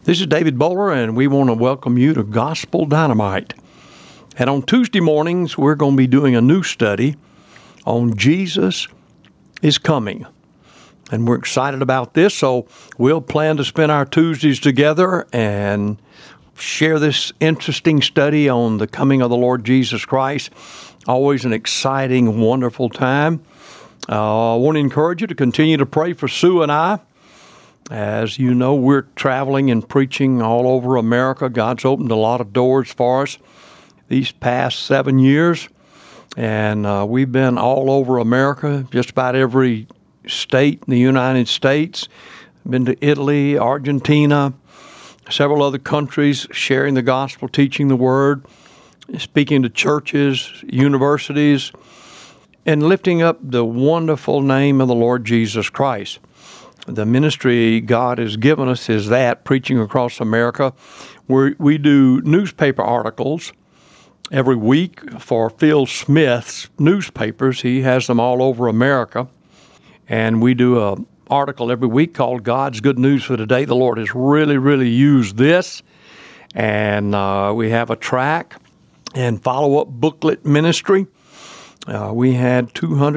This is David Bowler, and we want to welcome you to Gospel Dynamite. And on Tuesday mornings, we're going to be doing a new study on Jesus is Coming. And we're excited about this, so we'll plan to spend our Tuesdays together and share this interesting study on the coming of the Lord Jesus Christ. Always an exciting, wonderful time. I want to encourage you to continue to pray for Sue and I. As you know, we're traveling and preaching all over America. God's opened a lot of doors for us these past 7 years. And we've been all over America, just about every state in the United States. Been to Italy, Argentina, several other countries, sharing the gospel, teaching the word, speaking to churches, universities, and lifting up the wonderful name of the Lord Jesus Christ. The ministry God has given us is that, preaching across America, where we do newspaper articles every week for Phil Smith's newspapers. He has them all over America. And we do an article every week called God's Good News for Today. The Lord has really used this. And we have a track and follow-up booklet ministry. We had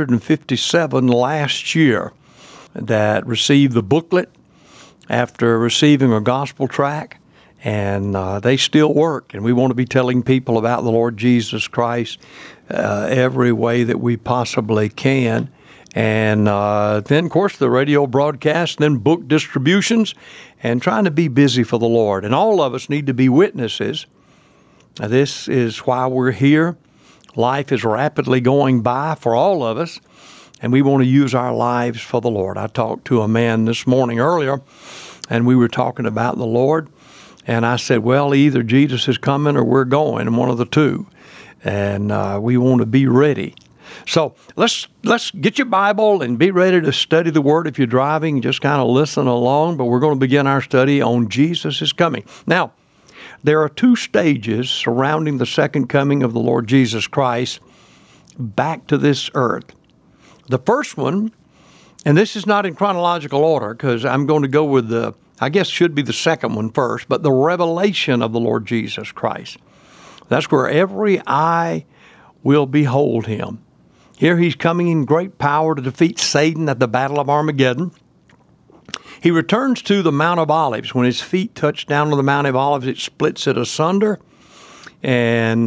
257 last year that received the booklet after receiving a gospel track, and they still work. And we want to be telling people about the Lord Jesus Christ every way that we possibly can. And then, of course, the radio broadcast, then book distributions, and trying to be busy for the Lord. And all of us need to be witnesses. This is why we're here. Life is rapidly going by for all of us, and we want to use our lives for the Lord. I talked to a man this morning earlier, and we were talking about the Lord, and I said, well, either Jesus is coming or we're going, and one of the two, and we want to be ready. So let's get your Bible and be ready to study the Word. If you're driving, just kind of listen along, but we're going to begin our study on Jesus is Coming. Now, there are two stages surrounding the second coming of the Lord Jesus Christ back to this earth. The first one, and this is not in chronological order because I'm going to go with should be the second one first, but the revelation of the Lord Jesus Christ. That's where every eye will behold him. Here he's coming in great power to defeat Satan at the Battle of Armageddon. He returns to the Mount of Olives. When his feet touch down on the Mount of Olives, it splits it asunder. And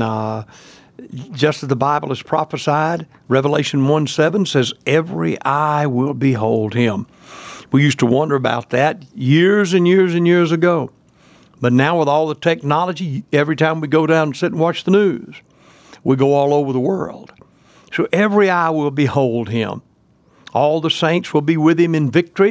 just as the Bible has prophesied, Revelation 1:7 says, every eye will behold him. We used to wonder about that years and years and years ago. But now with all the technology, every time we go down and sit and watch the news, we go all over the world. So every eye will behold him. All the saints will be with him in victory.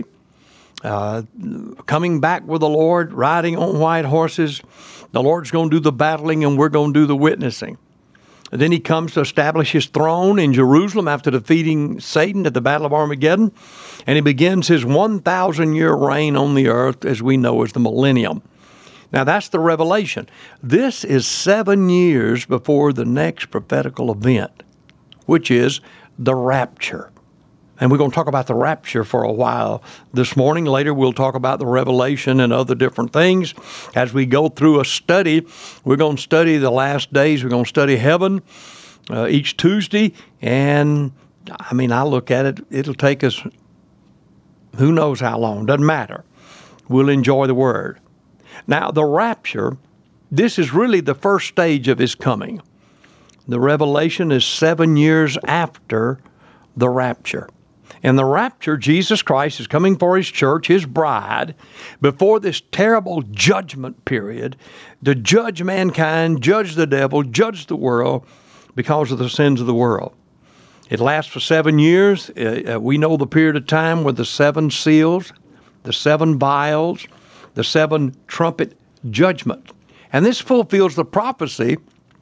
Coming back with the Lord, riding on white horses. The Lord's going to do the battling and we're going to do the witnessing. And then he comes to establish his throne in Jerusalem after defeating Satan at the Battle of Armageddon. And he begins his 1,000-year reign on the earth as we know as the millennium. Now that's the revelation. This is 7 years before the next prophetical event, which is the rapture. And we're going to talk about the rapture for a while this morning. Later, we'll talk about the revelation and other different things. As we go through a study, we're going to study the last days. We're going to study heaven each Tuesday. And, I look at it, it'll take us who knows how long. Doesn't matter. We'll enjoy the Word. Now, the rapture, this is really the first stage of his coming. The revelation is 7 years after the rapture. In the rapture, Jesus Christ is coming for his church, his bride, before this terrible judgment period to judge mankind, judge the devil, judge the world because of the sins of the world. It lasts for 7 years. We know the period of time with the 7 seals, the 7 vials, the 7 trumpet judgment. And this fulfills the prophecy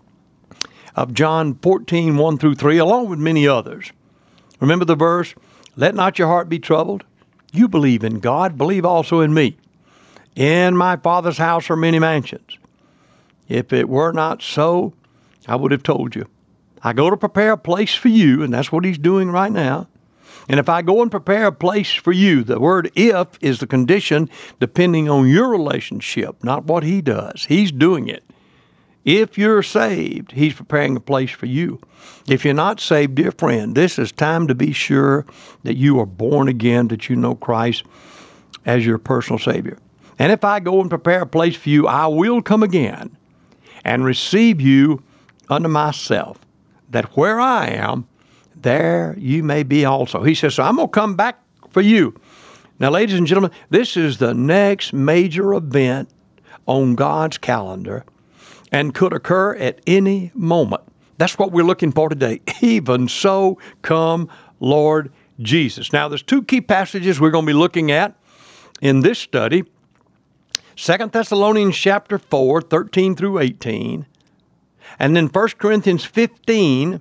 of John 14, 1 through 3, along with many others. Remember the verse, let not your heart be troubled. You believe in God, believe also in me. In my Father's house are many mansions. If it were not so, I would have told you. I go to prepare a place for you, and that's what he's doing right now. And if I go and prepare a place for you, the word if is the condition depending on your relationship, not what he does. He's doing it. If you're saved, he's preparing a place for you. If you're not saved, dear friend, this is time to be sure that you are born again, that you know Christ as your personal Savior. And if I go and prepare a place for you, I will come again and receive you unto myself, that where I am, there you may be also. He says, so I'm going to come back for you. Now, ladies and gentlemen, this is the next major event on God's calendar and could occur at any moment. That's what we're looking for today. Even so, come, Lord Jesus. Now, there's two key passages we're going to be looking at in this study. 2 Thessalonians chapter 4, 13 through 18. And then 1 Corinthians 15,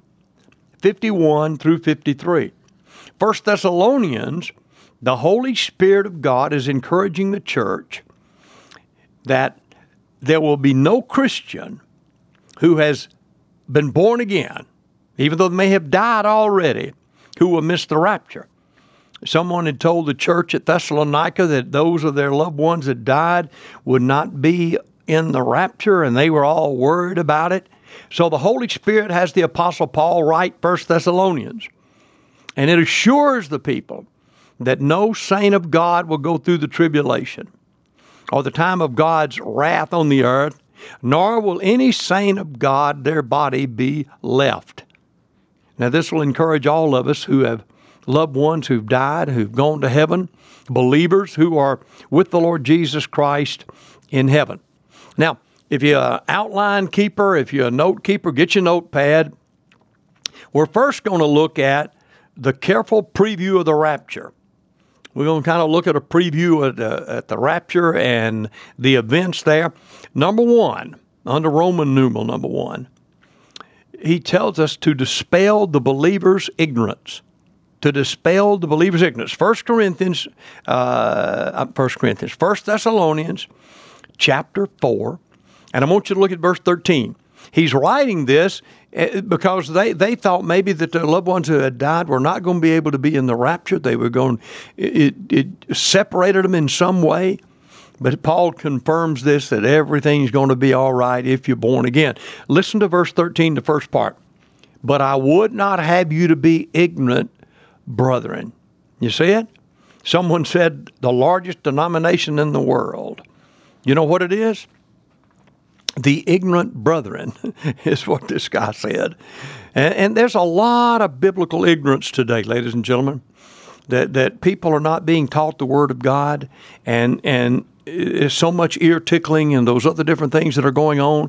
51 through 53. 1 Thessalonians, the Holy Spirit of God is encouraging the church that there will be no Christian who has been born again, even though they may have died already, who will miss the rapture. Someone had told the church at Thessalonica that those of their loved ones that died would not be in the rapture, and they were all worried about it. So the Holy Spirit has the Apostle Paul write 1 Thessalonians, and it assures the people that no saint of God will go through the tribulation or the time of God's wrath on the earth, nor will any saint of God their body be left. Now, this will encourage all of us who have loved ones who've died, who've gone to heaven, believers who are with the Lord Jesus Christ in heaven. Now, if you're an outline keeper, if you're a note keeper, get your notepad. We're first going to look at the careful preview of the rapture. We're going to kind of look at a preview at the rapture and the events there. Number one, under Roman numeral number 1, he tells us to dispel the believer's ignorance. To dispel the believer's ignorance. 1 Thessalonians chapter 4, and I want you to look at verse 13. He's writing this because they thought maybe that their loved ones who had died were not going to be able to be in the rapture. They were going, it separated them in some way. But Paul confirms this, that everything's going to be all right if you're born again. Listen to verse 13, the first part. But I would not have you to be ignorant, brethren. You see it? Someone said the largest denomination in the world. You know what it is? The ignorant brethren is what this guy said. And there's a lot of biblical ignorance today, ladies and gentlemen, that people are not being taught the Word of God, and there's so much ear tickling and those other different things that are going on.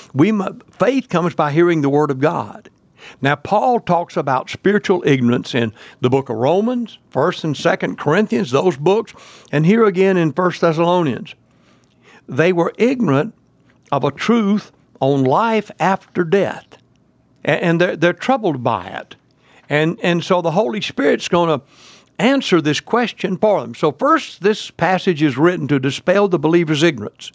Faith comes by hearing the Word of God. Now, Paul talks about spiritual ignorance in the book of Romans, 1st and 2nd Corinthians, those books, and here again in 1 Thessalonians. They were ignorant of a truth on life after death, and they're troubled by it. And so the Holy Spirit's going to answer this question for them. So first, this passage is written to dispel the believer's ignorance.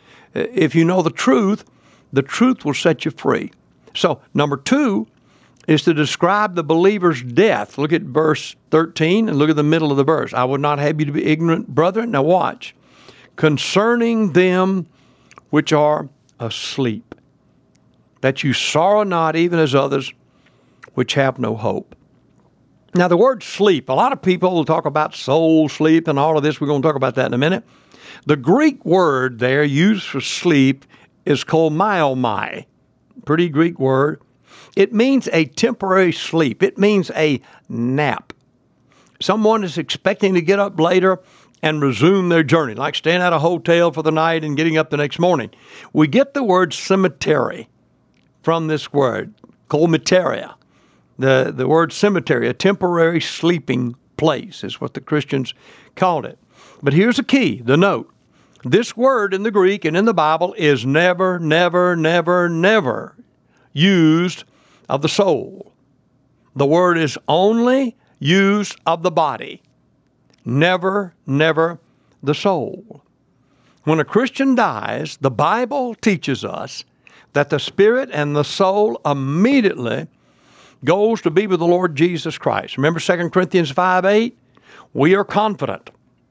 If you know the truth will set you free. So number 2 is to describe the believer's death. Look at verse 13 and look at the middle of the verse. I would not have you to be ignorant, brethren. Now watch. Concerning them which are asleep, that you sorrow not even as others which have no hope. Now the word sleep, a lot of people will talk about soul sleep and all of this. We're going to talk about that in a minute. The Greek word there used for sleep is called myomai. Pretty Greek word. It means a temporary sleep. It means a nap. Someone is expecting to get up later and resume their journey, like staying at a hotel for the night and getting up the next morning. We get the word cemetery from this word, colmeteria. The word cemetery, a temporary sleeping place, is what the Christians called it. But here's the key, the note. This word in the Greek and in the Bible is never, never, never, never used of the soul. The word is only used of the body. Never, never the soul. When a Christian dies, the Bible teaches us that the spirit and the soul immediately goes to be with the Lord Jesus Christ. Remember 2 Corinthians 5:8? We are confident.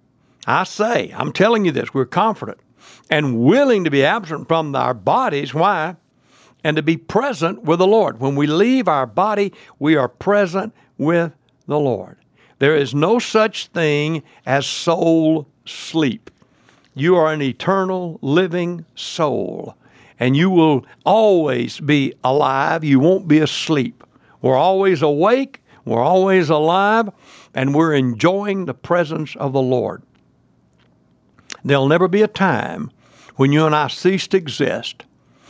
I'm telling you this, we're confident and willing to be absent from our bodies. Why? And to be present with the Lord. When we leave our body, we are present with the Lord. There is no such thing as soul sleep. You are an eternal living soul, and you will always be alive. You won't be asleep. We're always awake, we're always alive, and we're enjoying the presence of the Lord. There'll never be a time when you and I cease to exist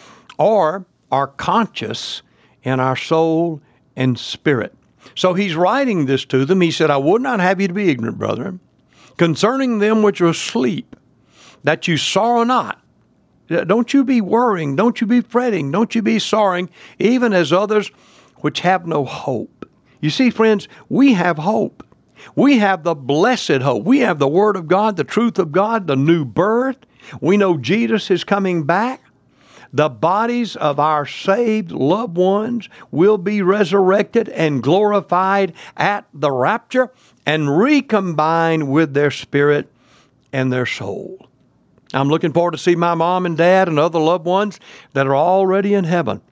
or are conscious in our soul and spirit. So he's writing this to them. He said, I would not have you to be ignorant, brethren, concerning them which are asleep, that you sorrow not. Don't you be worrying, don't you be fretting, don't you be sorrowing, even as others which have no hope. You see, friends, we have hope. We have the blessed hope. We have the Word of God, the truth of God, the new birth. We know Jesus is coming back. The bodies of our saved loved ones will be resurrected and glorified at the rapture and recombined with their spirit and their soul. I'm looking forward to see my mom and dad and other loved ones that are already in heaven.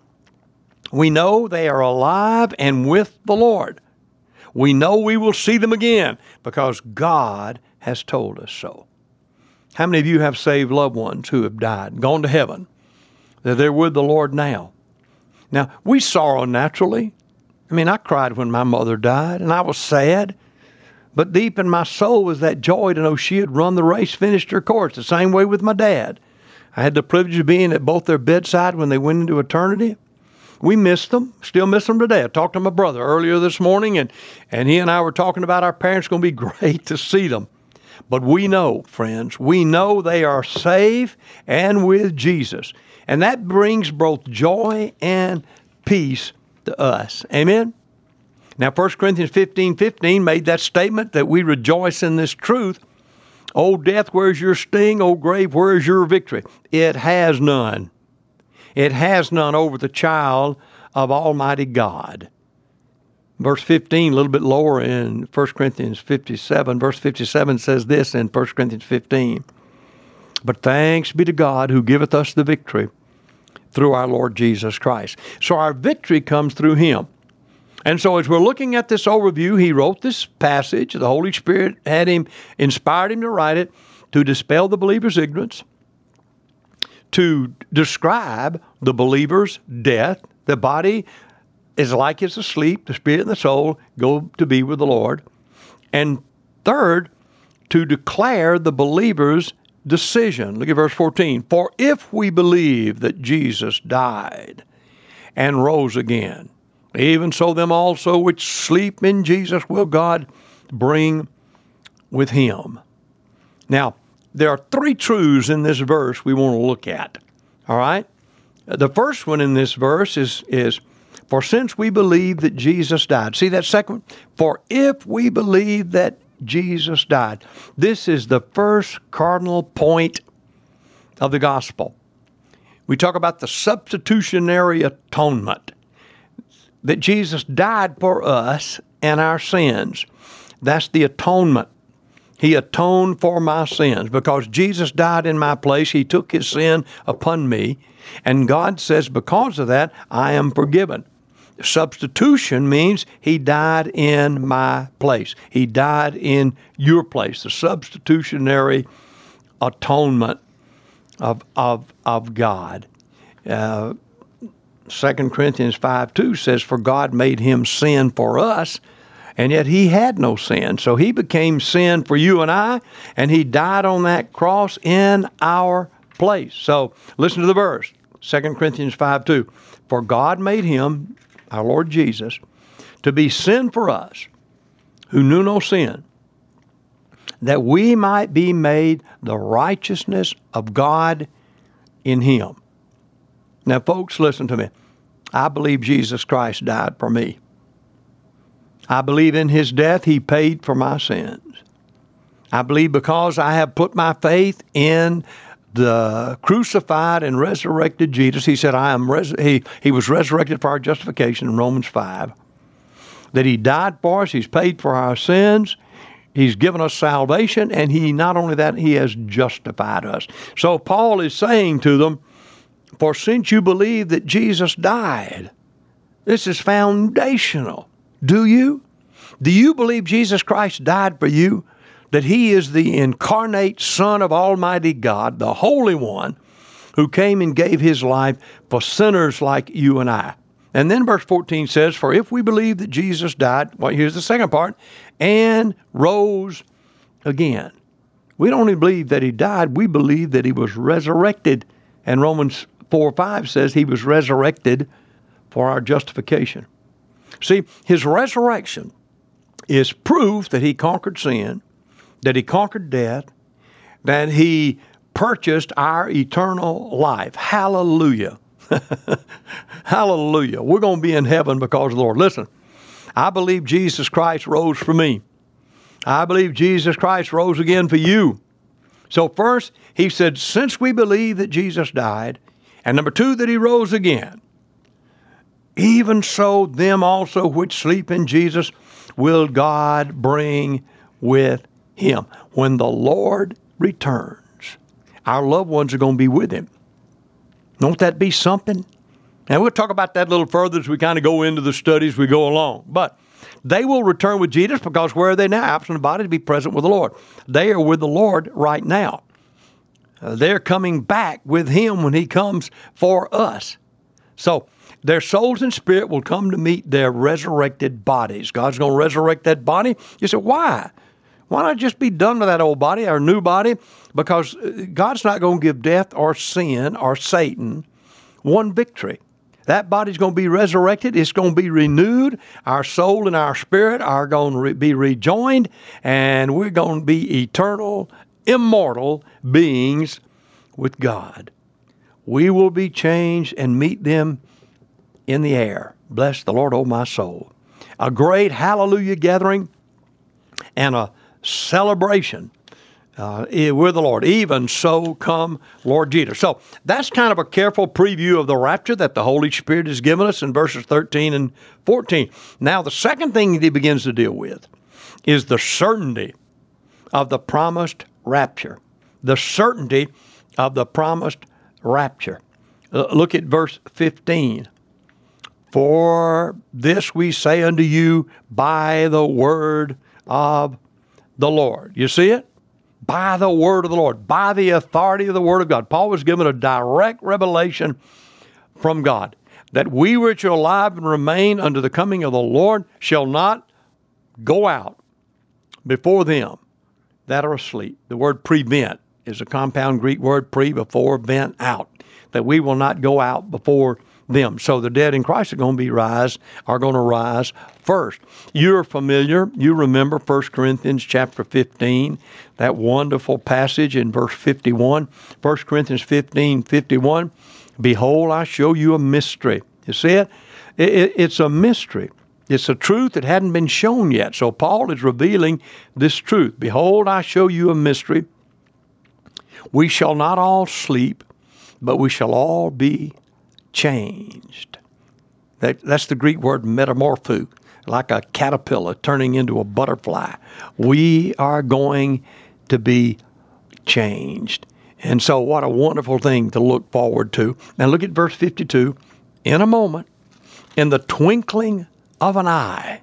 We know they are alive and with the Lord. We know we will see them again because God has told us so. How many of you have saved loved ones who have died, gone to heaven, that they're with the Lord now? Now, we sorrow naturally. I cried when my mother died, and I was sad. But deep in my soul was that joy to know she had run the race, finished her course. The same way with my dad. I had the privilege of being at both their bedside when they went into eternity. We missed them, still miss them today. I talked to my brother earlier this morning, and he and I were talking about our parents. It's going to be great to see them. But we know, friends, we know they are safe and with Jesus. And that brings both joy and peace to us. Amen? Now, 1 Corinthians 15:15 made that statement that we rejoice in this truth. O death, where's your sting? O grave, where is your victory? It has none. It has none over the child of Almighty God. Verse 15, a little bit lower in 1 Corinthians 57, verse 57 says this in 1 Corinthians 15. But thanks be to God who giveth us the victory through our Lord Jesus Christ. So our victory comes through Him. And so as we're looking at this overview, he wrote this passage. The Holy Spirit inspired him to write it to dispel the believer's ignorance, to describe the believer's death. The body is like it's asleep. The spirit and the soul go to be with the Lord. And third, to declare the believer's decision. Look at verse 14. For if we believe that Jesus died and rose again, even so them also which sleep in Jesus will God bring with Him. Now, there are three truths in this verse we want to look at. All right? The first one in this verse is for since we believe that Jesus died. See that second one? For if we believe that Jesus died. This is the first cardinal point of the gospel. We talk about the substitutionary atonement. That Jesus died for us and our sins. That's the atonement. He atoned for my sins. Because Jesus died in my place, He took His sin upon me. And God says, because of that, I am forgiven. Substitution means He died in my place. He died in your place. The substitutionary atonement of God. 2 Corinthians 5:2 says, for God made Him sin for us, and yet He had no sin. So He became sin for you and I, and He died on that cross in our place. So listen to the verse, 2 Corinthians 5:2. For God made Him, our Lord Jesus, to be sin for us, who knew no sin, that we might be made the righteousness of God in Him. Now, folks, listen to me. I believe Jesus Christ died for me. I believe in His death, He paid for my sins. I believe because I have put my faith in the crucified and resurrected Jesus. He said, He was resurrected for our justification in Romans 5. that He died for us. He's paid for our sins. He's given us salvation, and He, not only that, He has justified us. So Paul is saying to them, for since you believe that Jesus died, this is foundational. Do you? Do you believe Jesus Christ died for you? That He is the incarnate Son of Almighty God, the Holy One, who came and gave His life for sinners like you and I. And then verse 14 says, for if we believe that Jesus died, well, here's the second part, and rose again. We don't only believe that He died, we believe that He was resurrected. And Romans 4:5 says He was resurrected for our justification. See, His resurrection is proof that He conquered sin, that He conquered death, that He purchased our eternal life. Hallelujah. Hallelujah. We're going to be in heaven because of the Lord. Listen, I believe Jesus Christ rose for me. I believe Jesus Christ rose again for you. So first, he said, since we believe that Jesus died, and number two, that He rose again, even so them also which sleep in Jesus will God bring with Him. When the Lord returns, our loved ones are going to be with Him. Won't that be something? And we'll talk about that a little further as we kind of go into the studies we go along. But they will return with Jesus because where are they now? Absent of body to be present with the Lord. They are with the Lord right now. They're coming back with Him when He comes for us. So their souls and spirit will come to meet their resurrected bodies. God's going to resurrect that body. You say, why? Why not just be done with that old body, our new body? Because God's not going to give death or sin or Satan one victory. That body's going to be resurrected. It's going to be renewed. Our soul and our spirit are going to be rejoined, and we're going to be eternal, immortal beings with God. We will be changed and meet them in the air. Bless the Lord, oh my soul. A great hallelujah gathering and a celebration with the Lord. Even so come Lord Jesus. So that's kind of a careful preview of the rapture that the Holy Spirit has given us in verses 13 and 14. Now the second thing that he begins to deal with is the certainty of the promised rapture. The certainty of the promised rapture. Look at verse 15. For this we say unto you by the word of the Lord. You see it? By the word of the Lord, by the authority of the word of God. Paul was given a direct revelation from God that we which are alive and remain unto the coming of the Lord shall not go out before them that are asleep. The word prevent is a compound Greek word, pre, before, vent, out. That we will not go out before them. So the dead in Christ are going to rise first. You're familiar. You remember 1 Corinthians chapter 15, that wonderful passage in verse 51. 1 Corinthians 15:51. Behold, I show you a mystery. You see it? It's a mystery. It's a truth that hadn't been shown yet. So Paul is revealing this truth. Behold, I show you a mystery. We shall not all sleep, but we shall all be changed. That's the Greek word metamorpho, like a caterpillar turning into a butterfly. We are going to be changed. And so what a wonderful thing to look forward to. Now look at verse 52. In a moment, in the twinkling of an eye.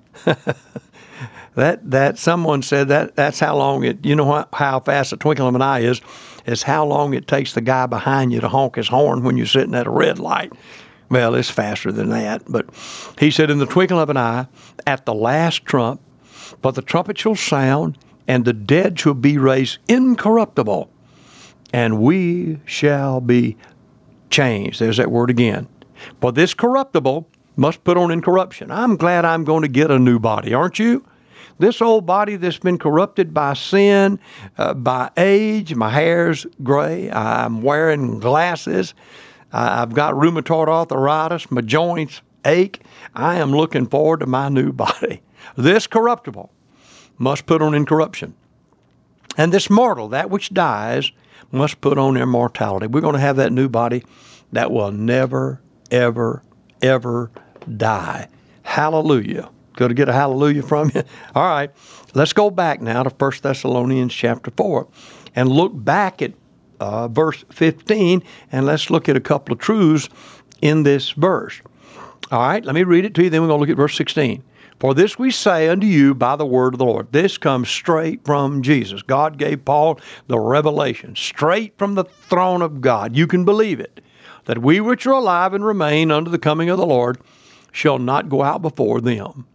That someone said that's how long how fast a twinkle of an eye is how long it takes the guy behind you to honk his horn when you're sitting at a red light. Well, it's faster than that. But he said, in the twinkle of an eye, at the last trump, for the trumpet shall sound, and the dead shall be raised incorruptible, and we shall be changed. There's that word again. For this corruptible must put on incorruption. I'm glad I'm going to get a new body, aren't you? This old body that's been corrupted by sin, by age, my hair's gray, I'm wearing glasses, I've got rheumatoid arthritis, my joints ache. I am looking forward to my new body. This corruptible must put on incorruption. And this mortal, that which dies, must put on immortality. We're going to have that new body that will never, ever, ever die. Hallelujah. Could I get a hallelujah from you? All right. Let's go back now to 1 Thessalonians chapter 4 and look back at verse 15, and let's look at a couple of truths in this verse. All right, let me read it to you, then we're going to look at verse 16. For this we say unto you by the word of the Lord. This comes straight from Jesus. God gave Paul the revelation, straight from the throne of God. You can believe it, that we which are alive and remain unto the coming of the Lord shall not go out before them,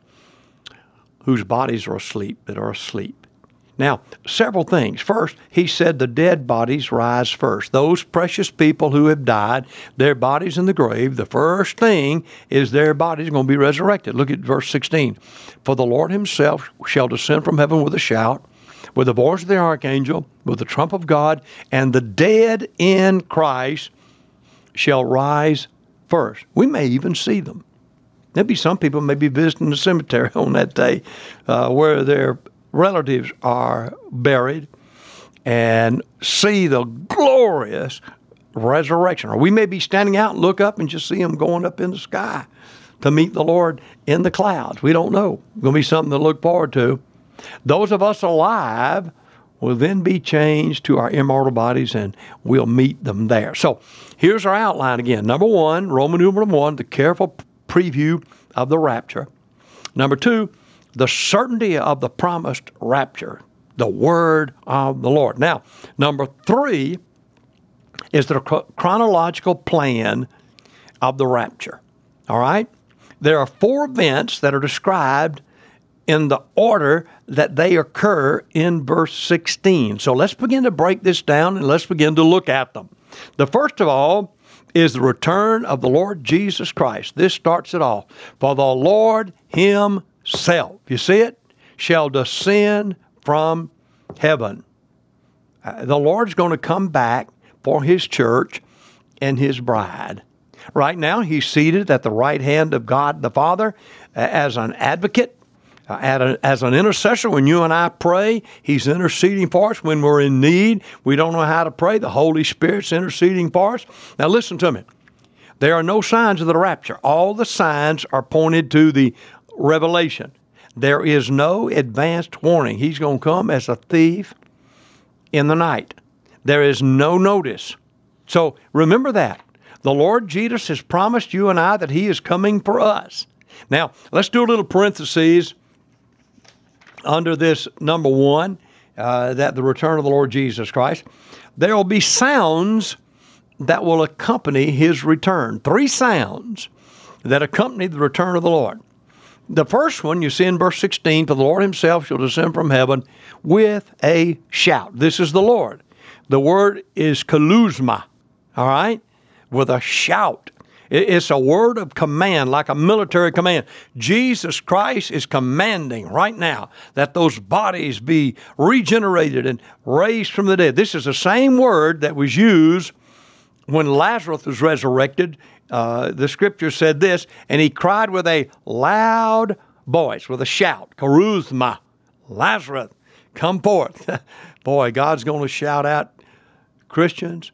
whose bodies are asleep, that are asleep. Now, several things. First, he said the dead bodies rise first. Those precious people who have died, their bodies in the grave, the first thing is their bodies are going to be resurrected. Look at verse 16. For the Lord himself shall descend from heaven with a shout, with the voice of the archangel, with the trump of God, and the dead in Christ shall rise first. We may even see them. There'll be some people may be visiting the cemetery on that day where their relatives are buried and see the glorious resurrection. Or we may be standing out and look up and just see them going up in the sky to meet the Lord in the clouds. We don't know. It's going to be something to look forward to. Those of us alive will then be changed to our immortal bodies, and we'll meet them there. So here's our outline again. Number one, Roman numeral 1, the careful preview of the rapture. Number 2, the certainty of the promised rapture, the word of the Lord. Now, number 3 is the chronological plan of the rapture. All right? There are 4 events that are described in the order that they occur in verse 16. So let's begin to break this down and let's begin to look at them. The first of all is the return of the Lord Jesus Christ. This starts it all. For the Lord himself, you see it, shall descend from heaven. The Lord's going to come back for his church and his bride. Right now, he's seated at the right hand of God the Father as an advocate, as an intercessor. When you and I pray, he's interceding for us. When we're in need, we don't know how to pray, the Holy Spirit's interceding for us. Now listen to me. There are no signs of the rapture. All the signs are pointed to the revelation. There is no advanced warning. He's going to come as a thief in the night. There is no notice. So remember that. The Lord Jesus has promised you and I that he is coming for us. Now, let's do a little parentheses under this number 1, that the return of the Lord Jesus Christ. There will be sounds that will accompany his return. 3 sounds that accompany the return of the Lord. The first one you see in verse 16, for the Lord himself shall descend from heaven with a shout. This is the Lord. The word is kaluzma, all right, with a shout. It's a word of command, like a military command. Jesus Christ is commanding right now that those bodies be regenerated and raised from the dead. This is the same word that was used when Lazarus was resurrected. The scripture said this, and he cried with a loud voice, with a shout, karuzma, Lazarus, come forth. Boy, God's going to shout out, Christians,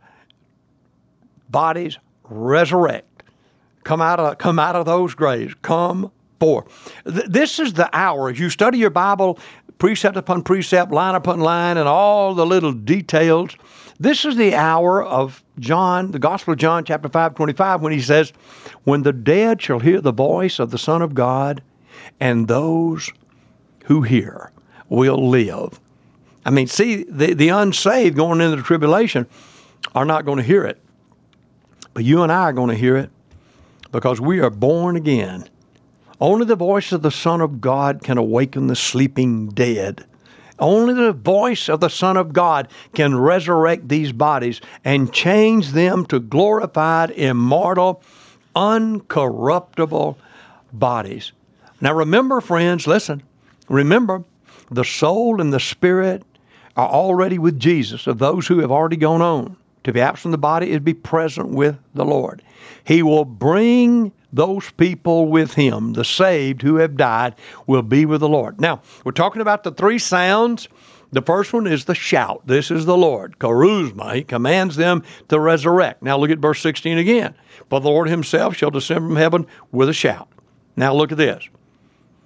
bodies, resurrect. Come out of those graves. Come forth. This is the hour. As you study your Bible, precept upon precept, line upon line, and all the little details, this is the hour of John, the Gospel of John, chapter 5:25, when he says, when the dead shall hear the voice of the Son of God, and those who hear will live. I mean, see, the unsaved going into the tribulation are not going to hear it. But you and I are going to hear it, because we are born again. Only the voice of the Son of God can awaken the sleeping dead. Only the voice of the Son of God can resurrect these bodies and change them to glorified, immortal, uncorruptible bodies. Now remember, friends, listen. Remember, the soul and the spirit are already with Jesus, of those who have already gone on. To be absent from the body is to be present with the Lord. He will bring those people with him. The saved who have died will be with the Lord. Now, we're talking about the 3 sounds. The first one is the shout. This is the Lord. Karuzma. He commands them to resurrect. Now look at verse 16 again. For the Lord himself shall descend from heaven with a shout. Now look at this.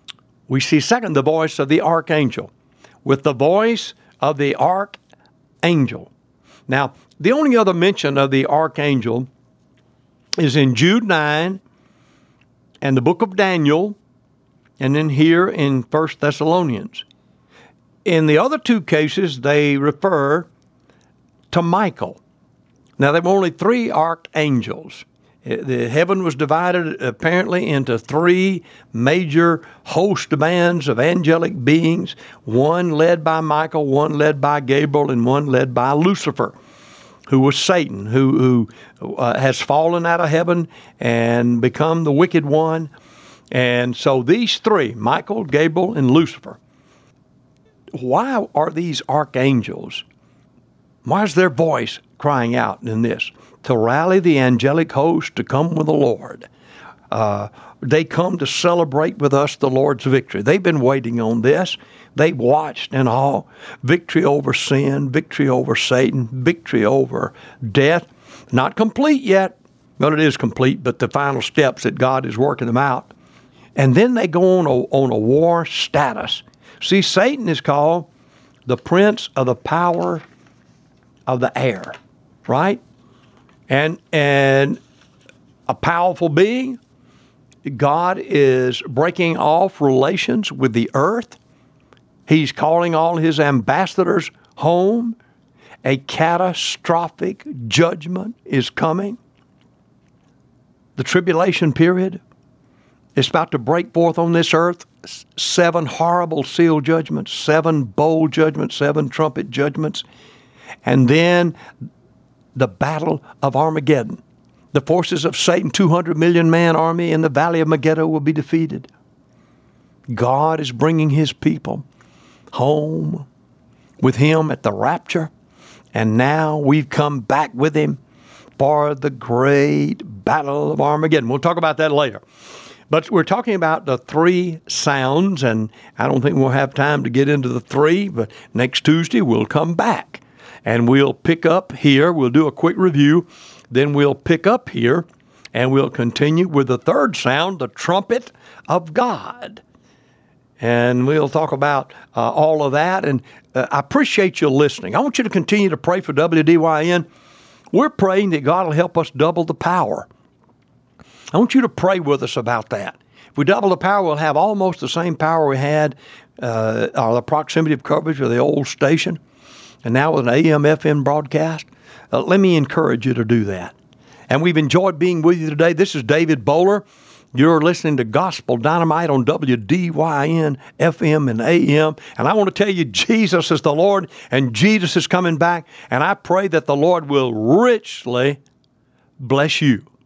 We see second, the voice of the archangel. With the voice of the archangel. Now, the only other mention of the archangel is in Jude 9 and the book of Daniel, and then here in 1 Thessalonians. In the other two cases, they refer to Michael. Now, there were only three archangels. The heaven was divided apparently into three major host bands of angelic beings, one led by Michael, one led by Gabriel, and one led by Lucifer, who was Satan, who has fallen out of heaven and become the wicked one. And so these three, Michael, Gabriel, and Lucifer, why are these archangels, why is their voice crying out in this? To rally the angelic host to come with the Lord. They come to celebrate with us the Lord's victory. They've been waiting on this. They've watched in awe. Victory over sin, victory over Satan, victory over death. Not complete yet. Well, it is complete, but the final steps that God is working them out. And then they go on a war status. See, Satan is called the prince of the power of the air, right? And a powerful being. God is breaking off relations with the earth. He's calling all his ambassadors home. A catastrophic judgment is coming. The tribulation period is about to break forth on this earth. 7 horrible seal judgments, 7 bowl judgments, 7 trumpet judgments. And then the battle of Armageddon. The forces of Satan, 200 million man army in the valley of Megiddo will be defeated. God is bringing his people home with him at the rapture. And now we've come back with him for the great battle of Armageddon. We'll talk about that later. But we're talking about the 3 sounds, and I don't think we'll have time to get into the 3, but next Tuesday we'll come back. And we'll pick up here. We'll do a quick review. Then we'll pick up here, and we'll continue with the 3rd sound, the trumpet of God. And we'll talk about all of that. And I appreciate you listening. I want you to continue to pray for WDYN. We're praying that God will help us double the power. I want you to pray with us about that. If we double the power, we'll have almost the same power we had, or the proximity of coverage of the old station. And now with an AM/FM broadcast, let me encourage you to do that. And we've enjoyed being with you today. This is David Bowler. You're listening to Gospel Dynamite on WDYN, FM, and AM. And I want to tell you, Jesus is the Lord, and Jesus is coming back. And I pray that the Lord will richly bless you.